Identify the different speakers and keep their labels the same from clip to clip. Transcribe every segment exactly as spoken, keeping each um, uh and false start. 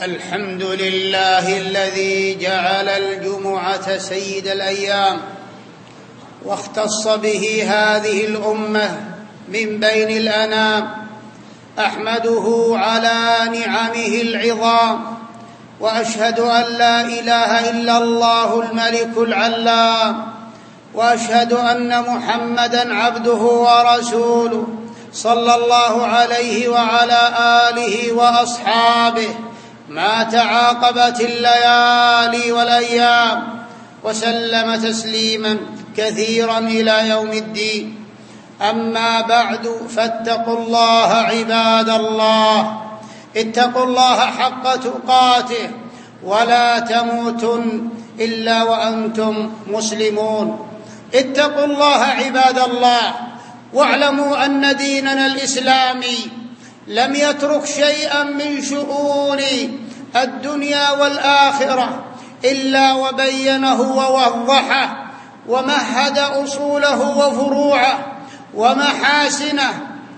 Speaker 1: الحمد لله الذي جعل الجمعة سيد الأيام واختص به هذه الأمة من بين الأنام. أحمده على نعمه العظام، وأشهد أن لا إله إلا الله الملك العلام، وأشهد أن محمدًا عبده ورسوله صلى الله عليه وعلى آله وأصحابه ما تعاقبت الليالي والأيام، وسلم تسليماً كثيراً إلى يوم الدين. أما بعد، فاتقوا الله عباد الله، اتقوا الله حق تقاته، ولا تموتن إلا وأنتم مسلمون. اتقوا الله عباد الله، واعلموا أن ديننا الإسلامي لم يترك شيئا من شؤون الدنيا والآخرة إلا وبينه ووضحه ومهد أصوله وفروعه ومحاسنه.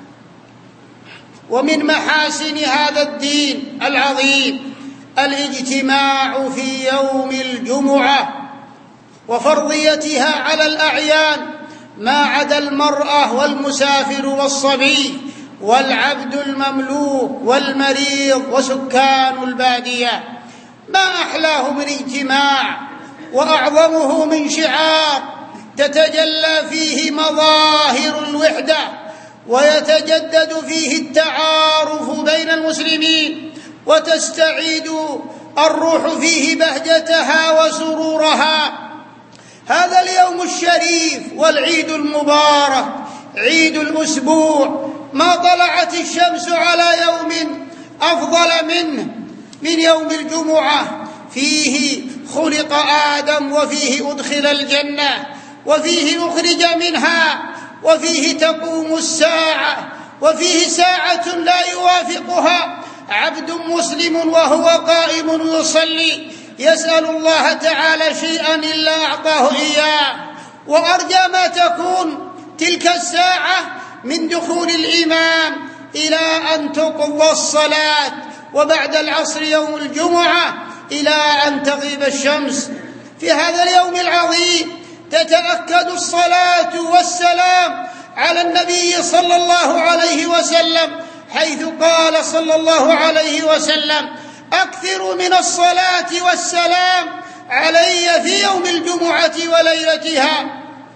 Speaker 1: ومن محاسن هذا الدين العظيم الاجتماع في يوم الجمعة وفرضيتها على الأعيان، ما عدا المرأة والمسافر والصبي والعبد المملوك والمريض وسكان البادية. ما أحلاه من اجتماع وأعظمه من شعار تتجلى فيه مظاهر الوحدة ويتجدد فيه التعارف بين المسلمين، وتستعيد الروح فيه بهجتها وسرورها. هذا اليوم الشريف والعيد المبارك، عيد الأسبوع، ما طلعت الشمس على يوم أفضل منه من يوم الجمعة. فيه خلق آدم، وفيه أدخل الجنة، وفيه أخرج منها، وفيه تقوم الساعة، وفيه ساعة لا يوافقها عبد مسلم وهو قائم يصلي يسأل الله تعالى شيئا إلا أعطاه إياه. وأرجى ما تكون تلك الساعة من دخول الإمام إلى أن تقضى الصلاة، وبعد العصر يوم الجمعة إلى أن تغيب الشمس. في هذا اليوم العظيم تتأكد الصلاة والسلام على النبي صلى الله عليه وسلم، حيث قال صلى الله عليه وسلم: أكثروا من الصلاة والسلام علي في يوم الجمعة وليلتها،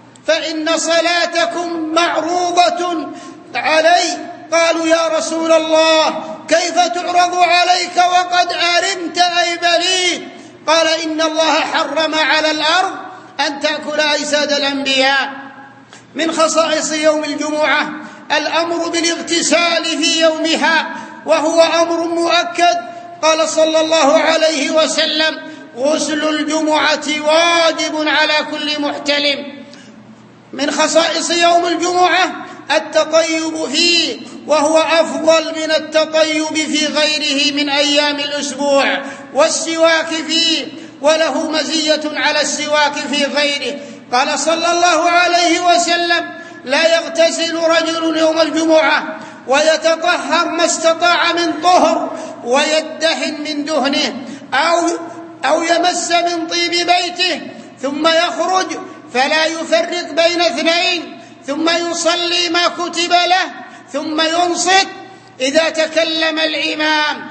Speaker 1: فإن صلاتكم معروضة علي. قالوا: يا رسول الله، كيف تعرض عليك وقد أرمت أي بليد؟ قال: إن الله حرم على الأرض أن تأكل أجساد الأنبياء. من خصائص يوم الجمعة الأمر بالاغتسال في يومها، وهو أمر مؤكد. قال صلى الله عليه وسلم: غسل الجمعة واجب على كل محتلم. من خصائص يوم الجمعة التطيب فيه، وهو أفضل من التطيب في غيره من أيام الأسبوع، والسواك فيه، وله مزية على السواك في غيره. قال صلى الله عليه وسلم: لا يغتسل رجل يوم الجمعة ويتطهر ما استطاع من طهر، ويدهن من دهنه، أو, أو يمس من طيب بيته، ثم يخرج فلا يفرق بين اثنين، ثم يصلي ما كتب له، ثم ينصت إذا تكلم الإمام،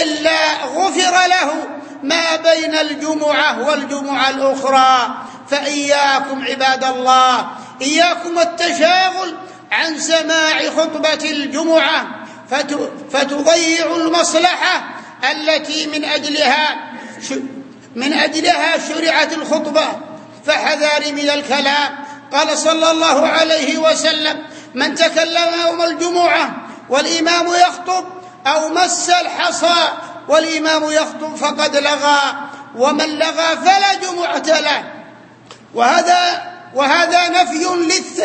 Speaker 1: إلا غفر له ما بين الجمعة والجمعة الأخرى. فإياكم عباد الله، إياكم التشاغل عن سماع خطبة الجمعة فتضيع المصلحة التي من أجلها من أجلها شرعت الخطبة. فحذار من الكلام. قال صلى الله عليه وسلم: من تكلم يوم الجمعة والإمام يخطب، أو مس الحصى والإمام يخطب، فقد لغى، ومن لغى فلا جمعة له. وهذا وهذا نفي للث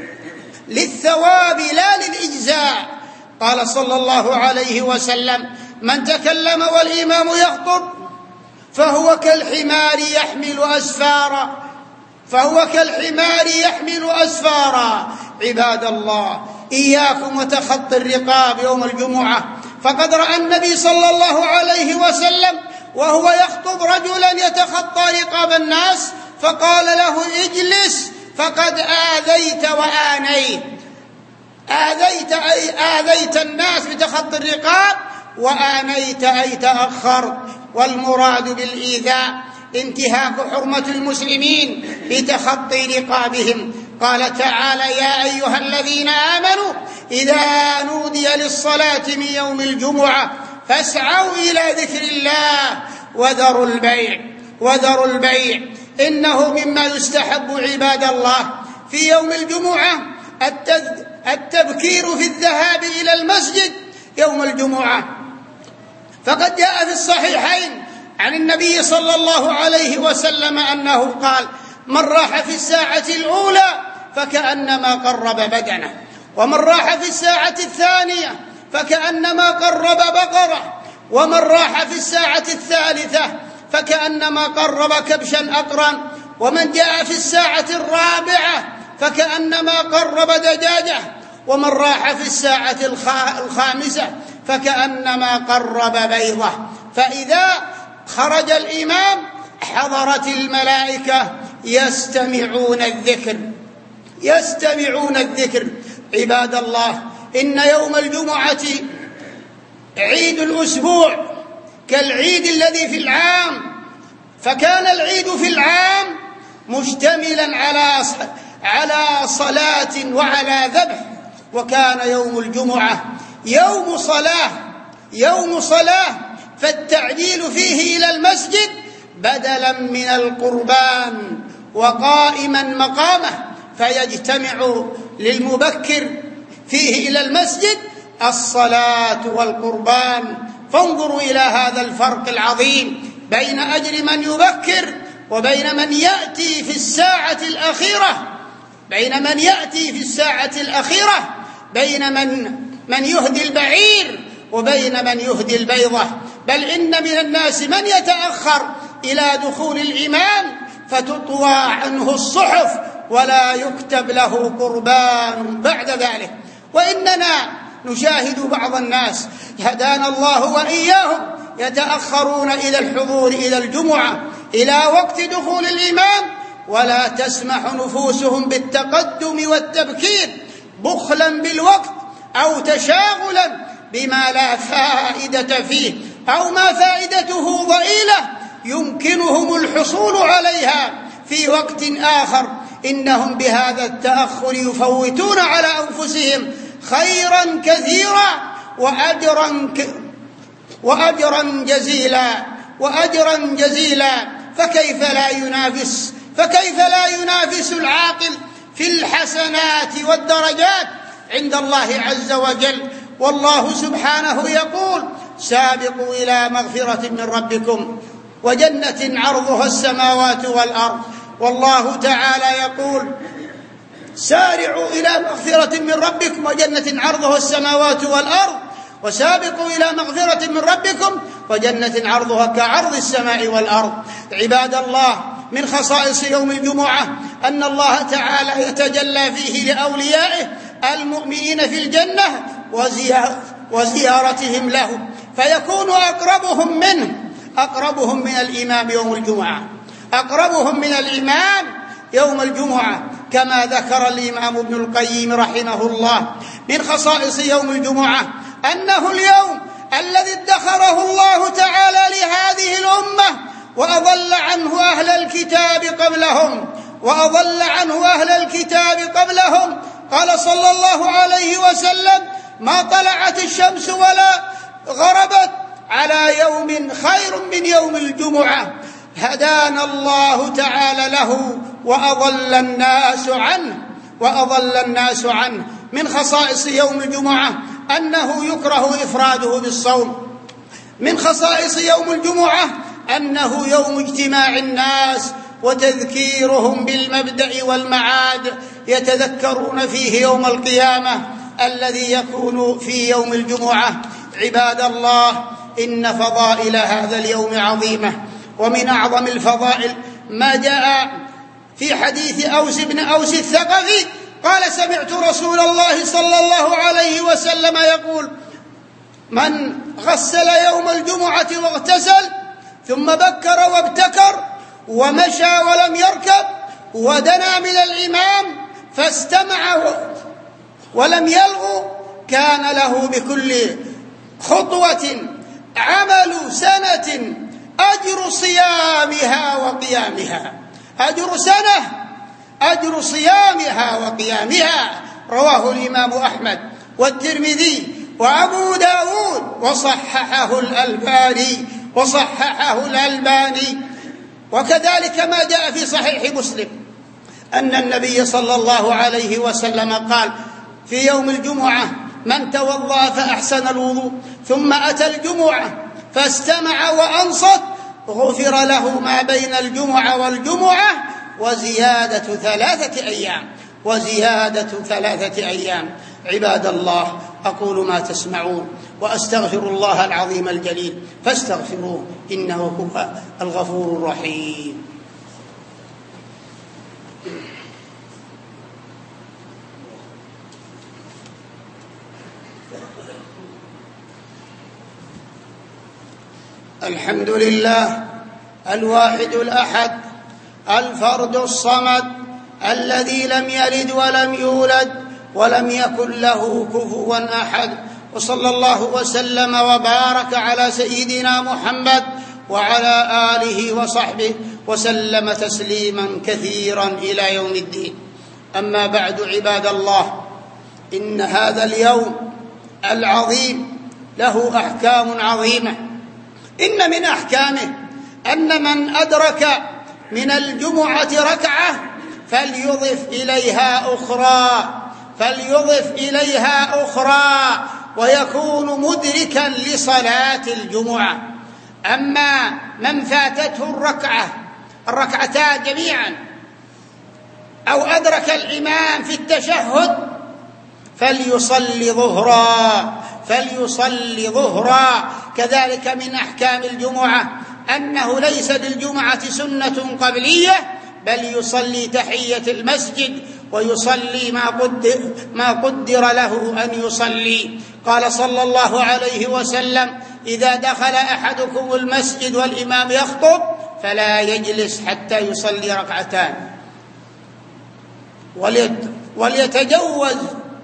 Speaker 1: للثواب لا للإجزاء. قال صلى الله عليه وسلم: من تكلم والإمام يخطب فهو كالحمار يحمل أسفارا فهو كالحمار يحمل أسفارا. عباد الله، إياكم وتخطي الرقاب يوم الجمعة، فقد رأى النبي صلى الله عليه وسلم وهو يخطب رجلا يتخطى رقاب الناس فقال له اجلس فقد آذيت وآنيت. آذيت أي آذيت الناس بتخطي الرقاب، وآنيت أي تأخرت. والمراد بالإيذاء انتهاك حرمة المسلمين بتخطي رقابهم. قال تعالى: يا أيها الذين آمنوا إذا نودي للصلاة من يوم الجمعة فاسعوا إلى ذكر الله وذروا البيع وذروا البيع إنه مما يستحب عباد الله في يوم الجمعة التبكير في الذهاب إلى المسجد يوم الجمعة. فقد جاء في الصحيحين عن النبي صلى الله عليه وسلم أنه قال: من راح في الساعة الأولى فكأنما قرب بدنه، ومن راح في الساعة الثانية فكأنما قرب بقرة، ومن راح في الساعة الثالثة فكأنما قرب كبشا أقرا، ومن جاء في الساعة الرابعة فكأنما قرب دجاجة، ومن راح في الساعة الخامسة فكأنما قرب بيضة. فإذا خرج الإمام حضرت الملائكة يستمعون الذكر يستمعون الذكر. عباد الله، إن يوم الجمعة عيد الأسبوع كالعيد الذي في العام، فكان العيد في العام مشتملا على على صلاة وعلى ذبح، وكان يوم الجمعة يوم صلاة يوم صلاة فالتعجيل فيه إلى المسجد بدلا من القربان وقائما مقامه، فيجتمع للمبكر فيه إلى المسجد الصلاة والقربان. فانظروا إلى هذا الفرق العظيم بين أجر من يبكر وبين من يأتي في الساعة الأخيرة بين من يأتي في الساعة الأخيرة بين من من يهدي البعير وبين من يهدي البيضة. بل إن من الناس من يتأخر إلى دخول الإمام فتطوى عنه الصحف ولا يكتب له قربان بعد ذلك. وإننا نشاهد بعض الناس هدانا الله وإياهم يتأخرون إلى الحضور إلى الجمعة إلى وقت دخول الإمام، ولا تسمح نفوسهم بالتقدم والتبكير بخلا بالوقت أو تشاغلا بما لا فائدة فيه أو ما فائدته ضئيلة يمكنهم الحصول عليها في وقت آخر. إنهم بهذا التأخر يفوتون على أنفسهم خيرا كثيرا وأجرا ك... وأجرا جزيلا وأجرا جزيلا فكيف لا ينافس فكيف لا ينافس العاقل في الحسنات والدرجات عند الله عز وجل. والله سبحانه يقول: سابقوا إلى مغفرة من ربكم وجنة عرضها السماوات والأرض. والله تعالى يقول: سارعوا إلى مغفرة من ربكم وجنة عرضها السماوات والأرض وسابقوا إلى مغفرة من ربكم وجنة عرضها كعرض السماء والأرض. عباد الله، من خصائص يوم الجمعة أن الله تعالى يتجلى فيه لأوليائه المؤمنين في الجنة وزيارتهم له، فيكون أقربهم منه أقربهم من الإمام يوم الجمعة أقربهم من الإمام يوم الجمعة كما ذكر الإمام ابن القيم رحمه الله. من خصائص يوم الجمعة أنه اليوم الذي ادخره الله تعالى لهذه الأمة وأضل عنه أهل الكتاب قبلهم وأضل عنه أهل الكتاب قبلهم. قال صلى الله عليه وسلم: ما طلعت الشمس ولا غربت على يوم خير من يوم الجمعة هدانا الله تعالى له وأضل الناس عنه وأضل الناس عنه. من خصائص يوم الجمعة أنه يكره إفراده بالصوم. من خصائص يوم الجمعة أنه يوم اجتماع الناس وتذكيرهم بالمبدأ والمعاد، يتذكرون فيه يوم القيامة الذي يكون في يوم الجمعة. عباد الله، إن فضائل هذا اليوم عظيمة، ومن أعظم الفضائل ما جاء في حديث أوس بن أوس الثقفي قال: سمعت رسول الله صلى الله عليه وسلم يقول: من غسل يوم الجمعة واغتسل ثم بكر وابتكر ومشى ولم يركب ودنا من الإمام فاستمع ولم يلغو كان له بكل خطوة عمل سنة أجر صيامها وقيامها. أجر سنة أجر صيامها وقيامها. رواه الإمام أحمد والترمذي وأبو داود وصححه الألباني وصححه الألباني وكذلك ما جاء في صحيح مسلم أن النبي صلى الله عليه وسلم قال في يوم الجمعة: من توضأ فأحسن الوضوء ثم أتى الجمعة فاستمع وأنصت غفر له ما بين الجمعة والجمعة وزيادة ثلاثة أيام وزيادة ثلاثة أيام. عباد الله، أقول ما تسمعون وأستغفر الله العظيم الجليل فاستغفروه إنه هو الغفور الرحيم. الحمد لله الواحد الأحد الفرد الصمد الذي لم يلد ولم يولد ولم يكن له كفوا أحد، وصلى الله وسلم وبارك على سيدنا محمد وعلى آله وصحبه وسلم تسليما كثيرا إلى يوم الدين. أما بعد، عباد الله، إن هذا اليوم العظيم له أحكام عظيمة. إن من أحكامه أن من أدرك من الجمعة ركعة فليضف إليها أخرى فليضف إليها أخرى ويكون مدركا لصلاة الجمعة. أما من فاتته الركعة الركعتان جميعا أو أدرك الإمام في التشهد فليصلي ظهرا فليصلي ظهرا. كذلك من أحكام الجمعة أنه ليس للجمعة سنة قبلية، بل يصلي تحية المسجد ويصلي ما قدر, ما قدر له أن يصلي. قال صلى الله عليه وسلم: إذا دخل أحدكم المسجد والإمام يخطب فلا يجلس حتى يصلي ركعتان وليتجوز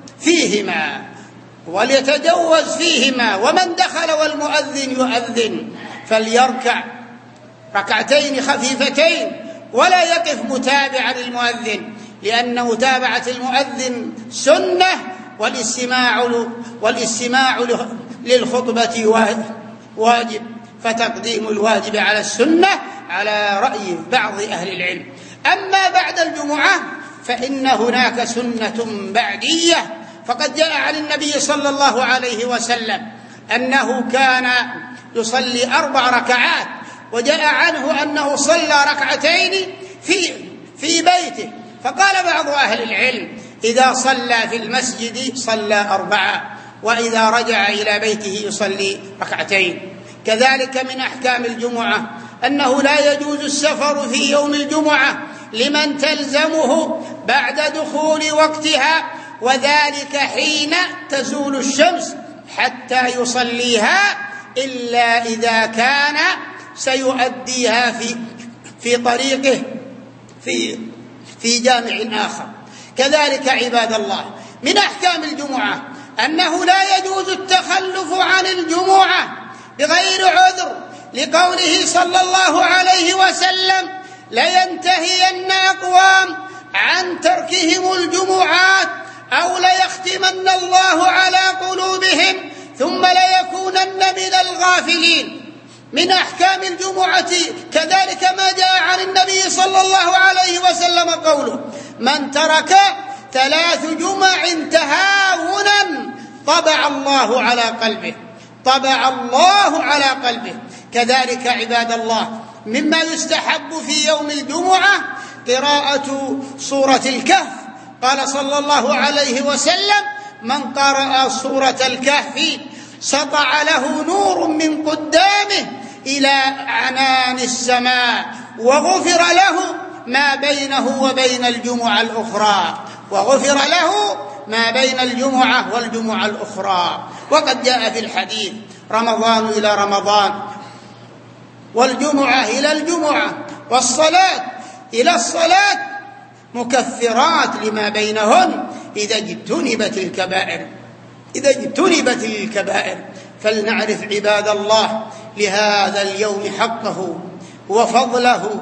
Speaker 1: فيهما وليتجوز فيهما ومن دخل والمؤذن يؤذن فليركع ركعتين خفيفتين ولا يقف متابعا للمؤذن، لأن متابعة المؤذن سنة والاستماع والاستماع للخطبة واجب، فتقديم الواجب على السنة على رأي بعض أهل العلم. أما بعد الجمعة فإن هناك سنة بعدية، فقد جاء عن النبي صلى الله عليه وسلم أنه كان يصلي أربع ركعات، وجاء عنه أنه صلى ركعتين في في بيته. فقال بعض أهل العلم: إذا صلى في المسجد صلى أربعة، وإذا رجع إلى بيته يصلي ركعتين. كذلك من أحكام الجمعة أنه لا يجوز السفر في يوم الجمعة لمن تلزمه بعد دخول وقتها، وذلك حين تزول الشمس حتى يصليها، إلا إذا كان سيؤديها في في طريقه في في جامع آخر. كذلك عباد الله، من أحكام الجمعة أنه لا يجوز التخلف عن الجمعة بغير عذر، لقوله صلى الله عليه وسلم: لينتهين أقوام عن تركهم الجمعات أو ليختمن الله على قلوبهم ثم ليكونن من الغافلين. من أحكام الجمعة كذلك ما جاء عن النبي صلى الله عليه وسلم قوله: من ترك ثلاث جمع تهاونا طبع الله على قلبه طبع الله على قلبه. كذلك عباد الله، مما يستحب في يوم الجمعة قراءة سورة الكهف. قال صلى الله عليه وسلم: من قرأ سورة الكهف سطع له نور من قدامه إلى عنان السماء وغفر له ما بينه وبين الجمعة الأخرى وغفر له ما بين الجمعة والجمعة الأخرى. وقد جاء في الحديث: رمضان إلى رمضان، والجمعة إلى الجمعة، والصلاة إلى الصلاة مكفرات لما بينهن إذا اجتنبت الكبائر إذا اجتنبت الكبائر. فلنعرف عباد الله لهذا اليوم حقه وفضله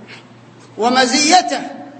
Speaker 1: ومزيته،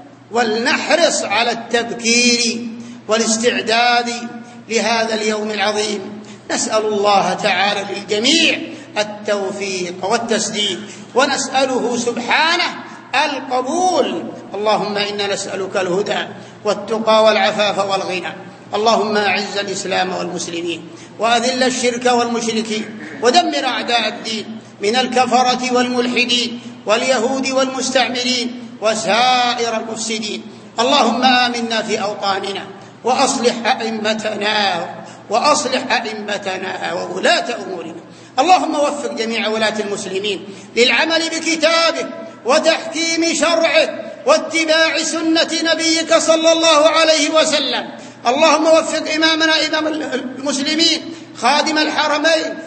Speaker 1: ولنحرص على التبكير والاستعداد لهذا اليوم العظيم. نسأل الله تعالى للجميع التوفيق والتسديد، ونسأله سبحانه القبول. اللهم إنا نسألك الهدى والتقى والعفاف والغنى. اللهم أعز الإسلام والمسلمين، وأذل الشرك والمشركين، ودمر أعداء الدين من الكفرة والملحدين واليهود والمستعمرين وسائر المفسدين. اللهم آمنا في أوطاننا، وأصلح أئمتنا وأصلح أئمتنا وولاة أمورنا. اللهم وفق جميع ولاة المسلمين للعمل بكتابك وتحكيم شرعك واتباع سنة نبيك صلى الله عليه وسلم. اللهم وفق إمامنا إمام المسلمين خادم الحرمين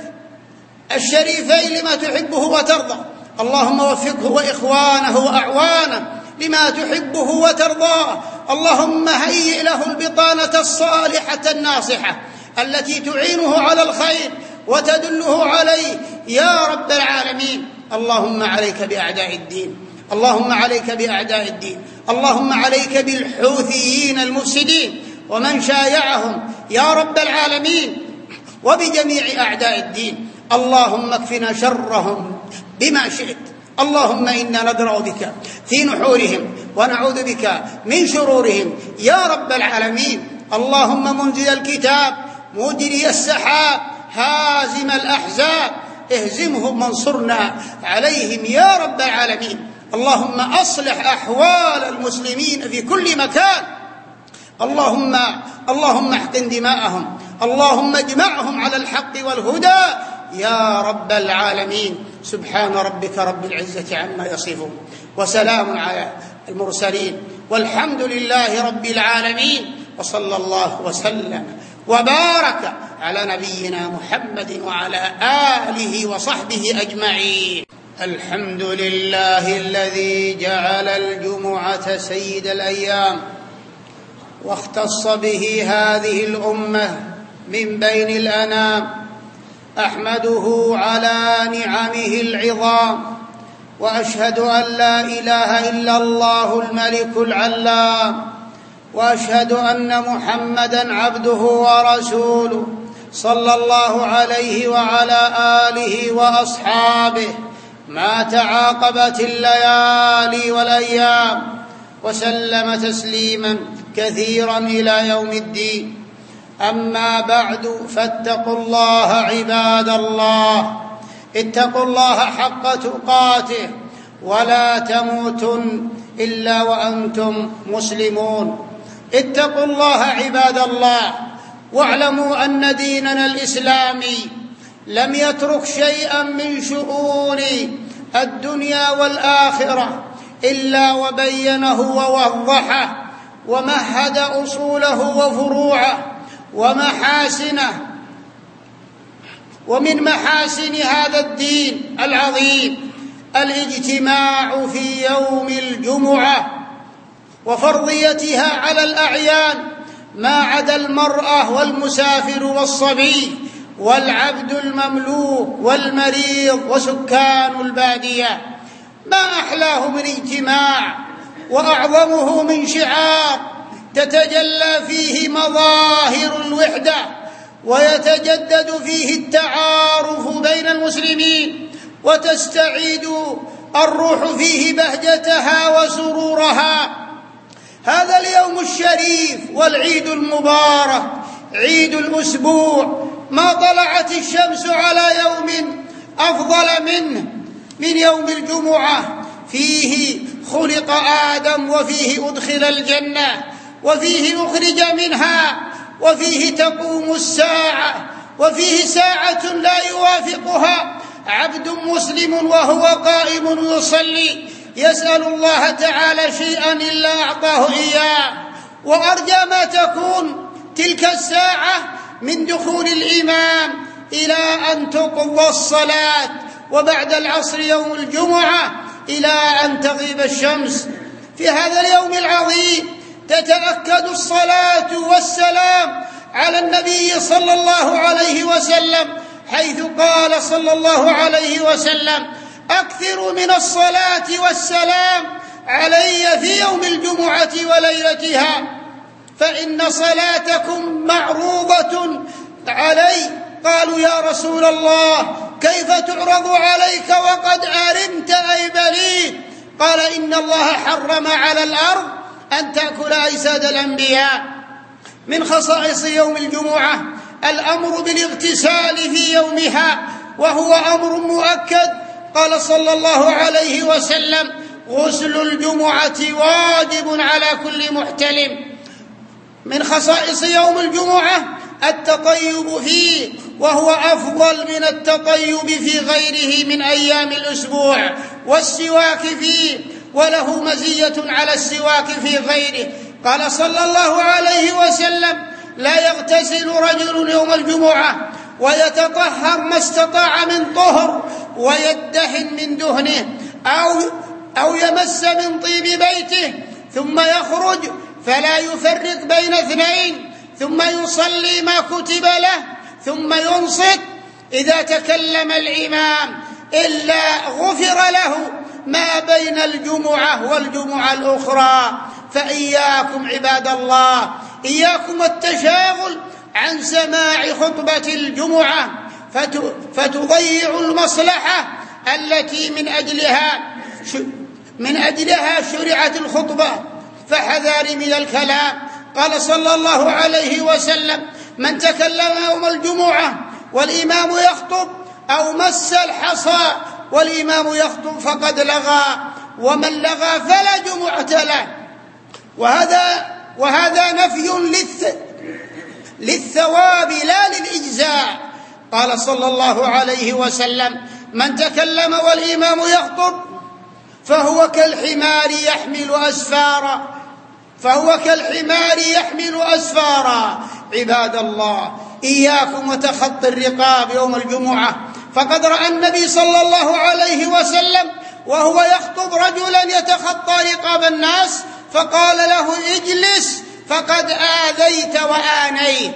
Speaker 1: الشريفين لما تحبه وترضى. اللهم وفقه وإخوانه وأعوانه لما تحبه وترضاه. اللهم هيئ له البطانة الصالحة الناصحة التي تعينه على الخير وتدله عليه يا رب العالمين. اللهم عليك بأعداء الدين اللهم عليك بأعداء الدين اللهم عليك بالحوثيين المفسدين ومن شايعهم يا رب العالمين، وبجميع أعداء الدين. اللهم اكفنا شرهم بما شئت. اللهم إنا ندرأ بك في نحورهم ونعوذ بك من شرورهم يا رب العالمين. اللهم منزل الكتاب مجري السحاب هازم الأحزاب اهزمهم وانصرنا عليهم يا رب العالمين. اللهم أصلح أحوال المسلمين في كل مكان. اللهم اللهم احقن دماءهم. اللهم اجمعهم على الحق والهدى يا رب العالمين. سبحان ربك رب العزة عما يصفون، وسلام على المرسلين، والحمد لله رب العالمين. وصلى الله وسلم وبارك على نبينا محمد وعلى آله وصحبه أجمعين. الحمد لله الذي جعل الجمعة سيد الأيام، واختص به هذه الأمة من بين الأنام. أحمده على نعمه العظام، وأشهد أن لا إله إلا الله الملك العلام، وأشهد أن محمدًا عبده ورسوله صلى الله عليه وعلى آله وأصحابه ما تعاقبت الليالي والأيام، وسلم تسليماً كثيراً إلى يوم الدين. أما بعد، فاتقوا الله عباد الله، اتقوا الله حق تقاته، ولا تموتن إلا وأنتم مسلمون. اتقوا الله عباد الله، واعلموا أن ديننا الإسلامي لم يترك شيئا من شؤون الدنيا والآخرة إلا وبينه ووضحه ومهد أصوله وفروعه ومحاسنه. ومن محاسن هذا الدين العظيم الاجتماع في يوم الجمعة وفرضيتها على الأعيان ما عدا المرأة والمسافر والصبي والعبد المملوك والمريض وسكان البادية. ما أحلاه من اجتماع وأعظمه من شعار تتجلى فيه مظاهر الوحدة ويتجدد فيه التعارف بين المسلمين وتستعيد الروح فيه بهجتها وسرورها. هذا اليوم الشريف والعيد المبارك عيد الأسبوع، ما طلعت الشمس على يوم أفضل منه من يوم الجمعة. فيه خلق آدم، وفيه أدخل الجنة، وفيه أخرج منها، وفيه تقوم الساعة، وفيه ساعة لا يوافقها عبد مسلم وهو قائم يصلي يسأل الله تعالى شيئا إلا أعطاه إياه. وأرجى ما تكون تلك الساعة من دخول الإمام إلى أن تقضى الصلاة، وبعد العصر يوم الجمعة إلى أن تغيب الشمس. في هذا اليوم العظيم تتأكد الصلاة والسلام على النبي صلى الله عليه وسلم، حيث قال صلى الله عليه وسلم: أكثروا من الصلاة والسلام علي في يوم الجمعة وليلتها، فإن صلاتكم معروضة علي. قالوا: يا رسول الله، كيف تعرض عليك وقد أرمت أي بليد؟ قال: إن الله حرم على الأرض أن تأكل أجساد الأنبياء. من خصائص يوم الجمعة الأمر بالاغتسال في يومها، وهو أمر مؤكد. قال صلى الله عليه وسلم: غسل الجمعة واجب على كل محتلم. من خصائص يوم الجمعة التطيب فيه، وهو أفضل من التطيب في غيره من أيام الأسبوع، والسواك فيه، وله مزية على السواك في غيره. قال صلى الله عليه وسلم: لا يغتسل رجل يوم الجمعة ويتطهر ما استطاع من طهر، ويدهن من دهنه، أو, أو يمس من طيب بيته، ثم يخرج فلا يفرق بين اثنين، ثم يصلي ما كتب له، ثم ينصت إذا تكلم الإمام، إلا غفر له ما بين الجمعة والجمعة الأخرى. فإياكم عباد الله، إياكم التشاغل عن سماع خطبة الجمعة فتضيع المصلحة التي من أجلها من أجلها شرعت الخطبة. فحذار من الكلام. قال صلى الله عليه وسلم: من تكلم يوم الجمعة والإمام يخطب، أو مس الحصى والإمام يخطب، فقد لغى، ومن لغى فلا جمعة له. وهذا وهذا نفي للث للثواب لا للإجزاء. قال صلى الله عليه وسلم: من تكلم والإمام يخطب فهو كالحمار يحمل أسفارا فهو كالحمار يحمل أسفارا. عباد الله، إياكم وتخطي الرقاب يوم الجمعة، فقد رأى النبي صلى الله عليه وسلم وهو يخطب رجلا يتخطى رقاب الناس، فقال له: اجلس، فقد آذيت وآنيت.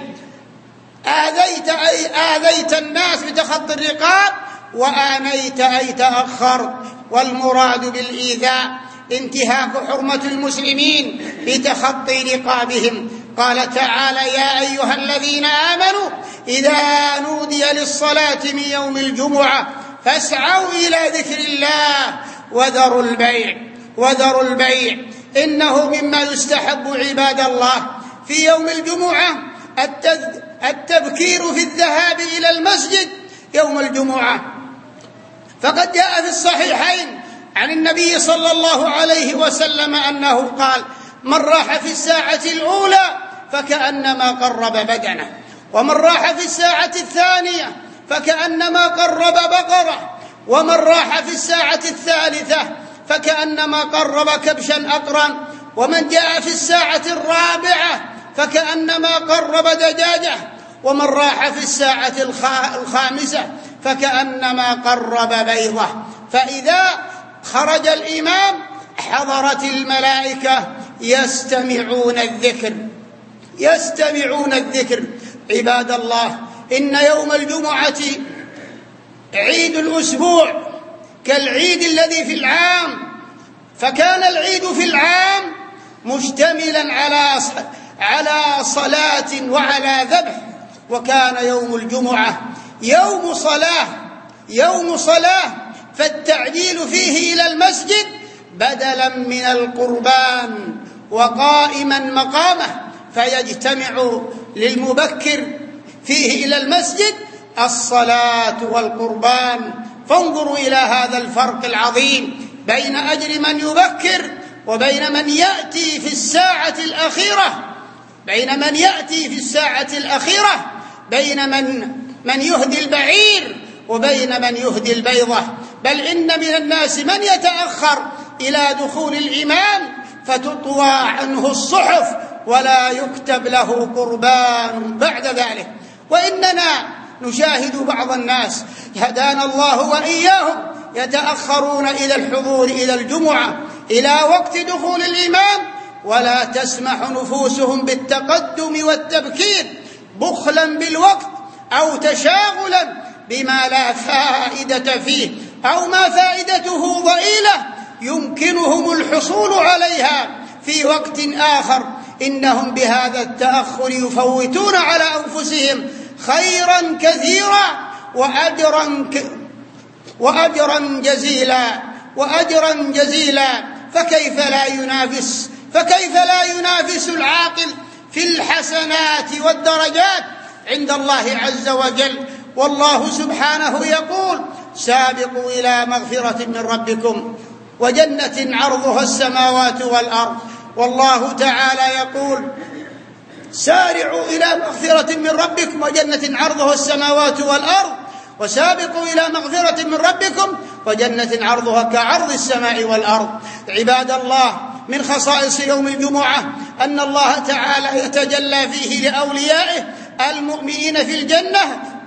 Speaker 1: آذيت أي آذيت الناس بتخطي الرقاب، وآنيت أي تأخرت. والمراد بالإيذاء انتهاك حرمة المسلمين بتخطي رقابهم. قال تعالى: يا أيها الذين آمنوا إذا نودي للصلاة من يوم الجمعة فاسعوا إلى ذكر الله وذروا البيع وذروا البيع إنه مما يستحب عباد الله في يوم الجمعة التبكير في الذهاب إلى المسجد يوم الجمعة. فقد جاء في الصحيحين عن النبي صلى الله عليه وسلم أنه قال: من راح في الساعة الأولى فكأنما قرب بدنه، ومن راح في الساعة الثانية فكأنما قرب بقرة، ومن راح في الساعة الثالثة فكأنما قرب كبشا أقرا، ومن جاء في الساعة الرابعة فكأنما قرب دجاجة، ومن راح في الساعة الخامسة فكأنما قرب بيضة. فإذا خرج الإمام حضرت الملائكة يستمعون الذكر يستمعون الذكر. عباد الله، إن يوم الجمعة عيد الأسبوع كالعيد الذي في العام، فكان العيد في العام مشتملا على على صلاة وعلى ذبح، وكان يوم الجمعة يوم صلاة يوم صلاة فالتعجيل فيه إلى المسجد بدلا من القربان وقائما مقامه، فيجتمع للمبكر فيه إلى المسجد الصلاة والقربان. فانظروا إلى هذا الفرق العظيم بين أجر من يبكر وبين من يأتي في الساعة الأخيرة بين من يأتي في الساعة الأخيرة بين من من يهدي البعير وبين من يهدي البيضة. بل إن من الناس من يتأخر إلى دخول الإمام فتطوى عنه الصحف ولا يكتب له قربان بعد ذلك. وإننا نشاهد بعض الناس هدانا الله وإياهم يتأخرون إلى الحضور إلى الجمعة إلى وقت دخول الإمام، ولا تسمح نفوسهم بالتقدم والتبكير بخلا بالوقت أو تشاغلا بما لا فائدة فيه أو ما فائدته ضئيلة يمكنهم الحصول عليها في وقت آخر. إنهم بهذا التأخر يفوتون على أنفسهم خيرا كثيرا وأجرا ك... وأجرا جزيلا وأجرا جزيلا فكيف لا ينافس فكيف لا ينافس العاقل في الحسنات والدرجات عند الله عز وجل؟ والله سبحانه يقول: سابقوا إلى مغفرة من ربكم وجنة عرضها السماوات والأرض. والله تعالى يقول: سارعوا إلى مغفرة من ربكم وجنة عرضها السماوات والأرض، وسابقوا إلى مغفرة من ربكم وجنة عرضها كعرض السماء والأرض. عباد الله، من خصائص يوم الجمعة أن الله تعالى يتجلى فيه لأوليائه المؤمنين في الجنة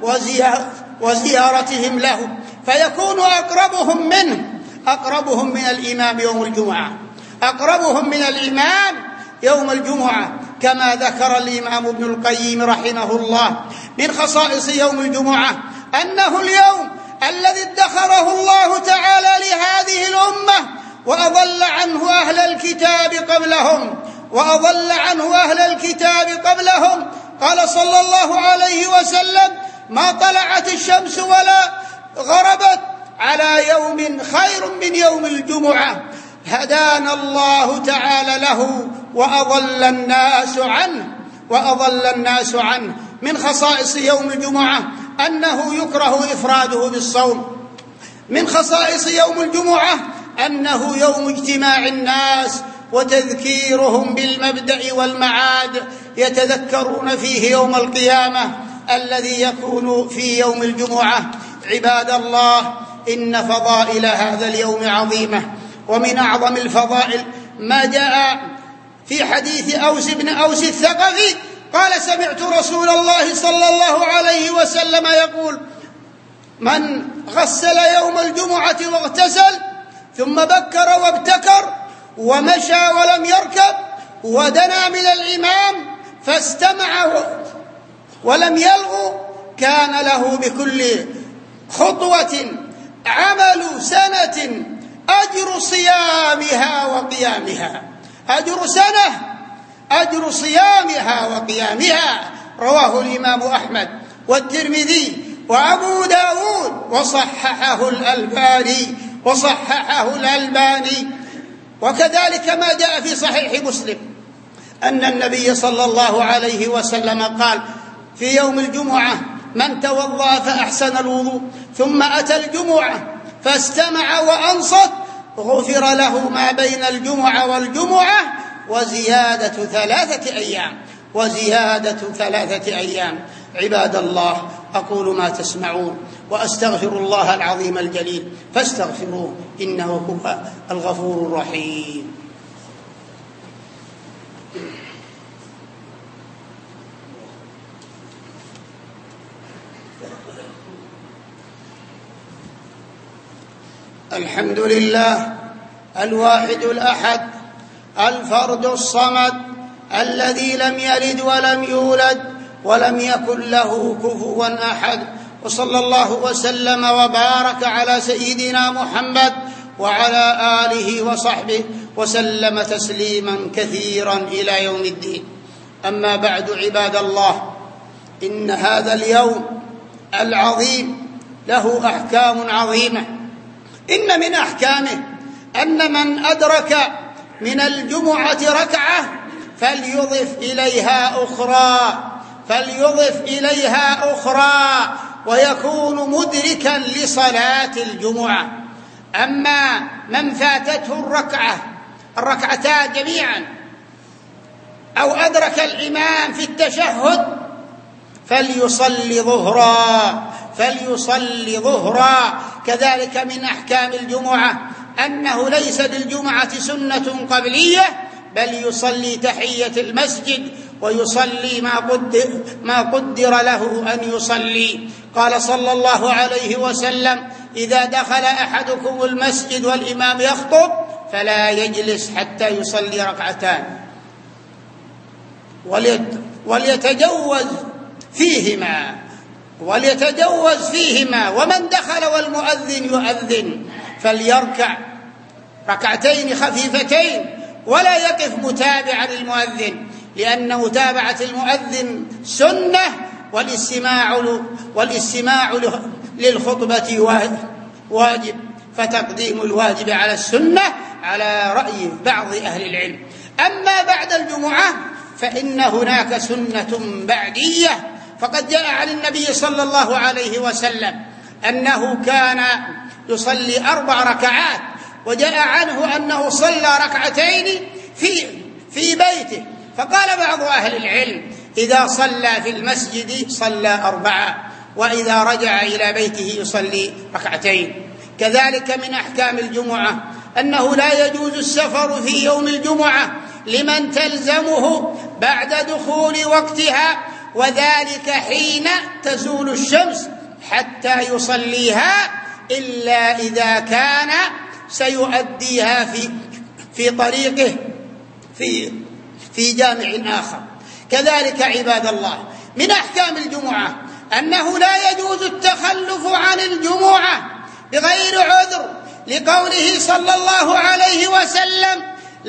Speaker 1: وزيارتهم له، فيكون أقربهم منه أقربهم من الإمام يوم الجمعة أقربهم من الإمام يوم الجمعة كما ذكر الإمام ابن القيم رحمه الله. من خصائص يوم الجمعة أنه اليوم الذي ادخره الله تعالى لهذه الأمة وأضل عنه أهل الكتاب قبلهم وأضل عنه أهل الكتاب قبلهم. قال صلى الله عليه وسلم: ما طلعت الشمس ولا غربت على يوم خير من يوم الجمعة هدانا الله تعالى له وأضل الناس عنه وأضل الناس عنه. من خصائص يوم الجمعة أنه يكره إفراده بالصوم. من خصائص يوم الجمعة أنه يوم اجتماع الناس وتذكيرهم بالمبدأ والمعاد، يتذكرون فيه يوم القيامة الذي يكون في يوم الجمعة. عباد الله، إن فضائل هذا اليوم عظيمة، ومن أعظم الفضائل ما جاء في حديث أوس بن أوس الثقفي قال: سمعت رسول الله صلى الله عليه وسلم يقول: من غسل يوم الجمعة واغتسل ثم بكر وابتكر ومشى ولم يركب ودنا من الإمام فاستمع ولم يلغ كان له بكل خطوة عمل سنة أجر صيامها وقيامها أجر سنة أجر صيامها وقيامها. رواه الإمام أحمد والترمذي وأبو داود وصححه الألباني وصححه الألباني وكذلك ما جاء في صحيح مسلم أن النبي صلى الله عليه وسلم قال في يوم الجمعة: من توضأ فأحسن الوضوء ثم أتى الجمعة فاستمع وأنصت غفر له ما بين الجمعة والجمعة وزيادة ثلاثة أيام وزيادة ثلاثة أيام. عباد الله، أقول ما تسمعون وأستغفر الله العظيم الجليل فاستغفروه إنه هو الغفور الرحيم. الحمد لله الواحد الأحد الفرد الصمد الذي لم يلد ولم يولد ولم يكن له كفوا أحد، وصلى الله وسلم وبارك على سيدنا محمد وعلى آله وصحبه وسلم تسليما كثيرا إلى يوم الدين. أما بعد، عباد الله، إن هذا اليوم العظيم له أحكام عظيمة. إن من أحكامه أن من أدرك من الجمعة ركعة فليضف إليها أخرى فليضف إليها أخرى ويكون مدركا لصلاة الجمعة. أما من فاتته الركعة الركعتان جميعا أو أدرك الإمام في التشهد فليصلي ظهرا فليصلي ظهرا. كذلك من أحكام الجمعة أنه ليس للجمعة سنة قبلية، بل يصلي تحية المسجد ويصلي ما قدر, ما قدر له أن يصلي. قال صلى الله عليه وسلم: إذا دخل أحدكم المسجد والإمام يخطب فلا يجلس حتى يصلي ركعتان وليتجوز فيهما وليتجوز فيهما ومن دخل والمؤذن يؤذن فليركع ركعتين خفيفتين ولا يقف متابعا للمؤذن، لأن متابعة المؤذن سنة والاستماع والاستماع للخطبة واجب، فتقديم الواجب على السنة على رأي بعض أهل العلم. أما بعد الجمعة فإن هناك سنة بعدية، فقد جاء عن النبي صلى الله عليه وسلم أنه كان يصلي أربع ركعات، وجاء عنه أنه صلى ركعتين في في بيته، فقال بعض أهل العلم: إذا صلى في المسجد صلى أربعة، وإذا رجع إلى بيته يصلي ركعتين. كذلك من أحكام الجمعة أنه لا يجوز السفر في يوم الجمعة لمن تلزمه بعد دخول وقتها، وذلك حين تزول الشمس حتى يصليها، إلا إذا كان سيؤديها في في طريقه في في جامع آخر. كذلك عباد الله من أحكام الجمعة أنه لا يجوز التخلف عن الجمعة بغير عذر، لقوله صلى الله عليه وسلم: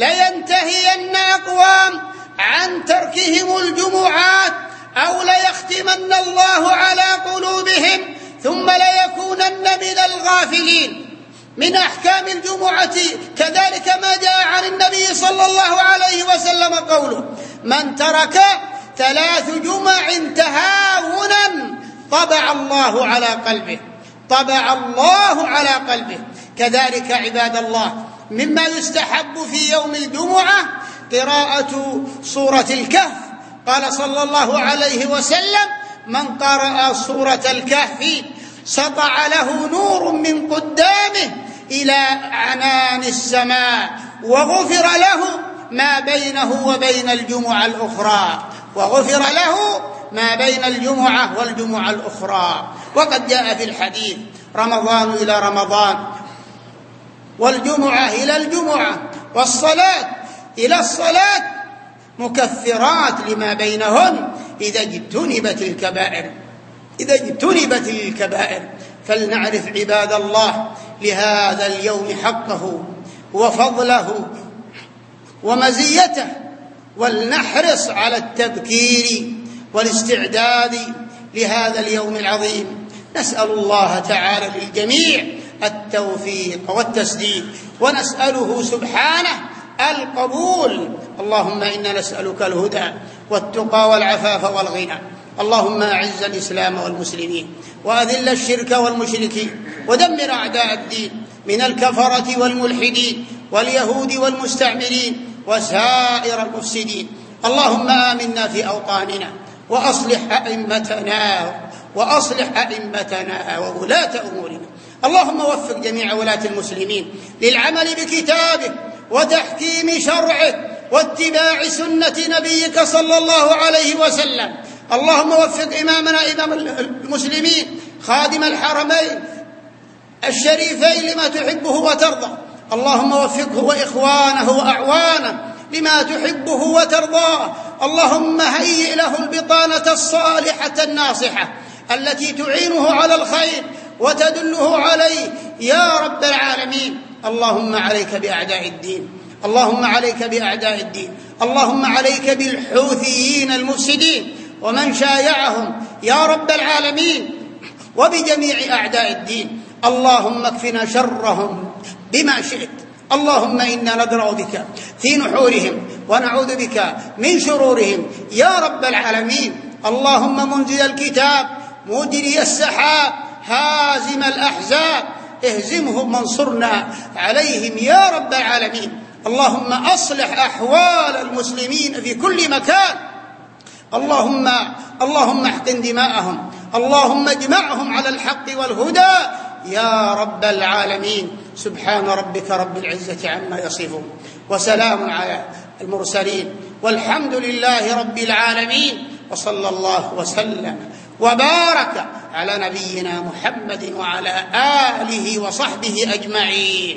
Speaker 1: لينتهين أقوام عن تركهم الجمعات أو ليختمن الله على قلوبهم ثم ليكونن من الغافلين. من أحكام الجمعة كذلك ما جاء عن النبي صلى الله عليه وسلم قوله: من ترك ثلاث جمع تهاونا طبع الله على قلبه طبع الله على قلبه. كذلك عباد الله مما يستحب في يوم الجمعة قراءة سورة الكهف. قال صلى الله عليه وسلم: من قرأ سورة الكهف سطع له نور من قدامه إلى عنان السماء، وغفر له ما بينه وبين الجمعة الأخرى وغفر له ما بين الجمعة والجمعة الأخرى. وقد جاء في الحديث: رمضان إلى رمضان، والجمعة إلى الجمعة، والصلاة إلى الصلاة مكفرات لما بينهن إذا اجتنبت الكبائر إذا اجتنبت الكبائر. فلنعرف عباد الله لهذا اليوم حقه وفضله ومزيته، ولنحرص على التبكير والاستعداد لهذا اليوم العظيم. نسأل الله تعالى للجميع التوفيق والتسديد، ونسأله سبحانه القبول. اللهم إنا نسألك الهدى والتقى والعفاف والغنى. اللهم أعز الإسلام والمسلمين، وأذل الشرك والمشركين، ودمر أعداء الدين من الكفرة والملحدين واليهود والمستعمرين وسائر المفسدين. اللهم آمنا في أوطاننا، وأصلح أئمتنا وأصلح أئمتنا وولاة أمورنا. اللهم وفق جميع ولاة المسلمين للعمل بكتابه وتحكيم شرعه واتباع سنة نبيك صلى الله عليه وسلم. اللهم وفق إمامنا إمام المسلمين خادم الحرمين الشريفين لما تحبه وترضى. اللهم وفقه وإخوانه وأعوانه لما تحبه وترضاه. اللهم هيئ له البطانة الصالحة الناصحة التي تعينه على الخير وتدله عليه يا رب العالمين. اللهم عليك بأعداء الدين اللهم عليك بأعداء الدين اللهم عليك بالحوثيين المفسدين ومن شايعهم يا رب العالمين، وبجميع أعداء الدين. اللهم اكفنا شرهم بما شئت. اللهم إنا ندرأ بك في نحورهم ونعوذ بك من شرورهم يا رب العالمين. اللهم منزل الكتاب مجري السحاب هازم الأحزاب اهزمهم وانصرنا عليهم يا رب العالمين. اللهم أصلح أحوال المسلمين في كل مكان. اللهم اللهم احقن دماءهم. اللهم اجمعهم على الحق والهدى يا رب العالمين. سبحان ربك رب العزة عما يصفون، وسلام على المرسلين، والحمد لله رب العالمين، وصلى الله وسلم وبارك على نبينا محمد وعلى آله وصحبه أجمعين.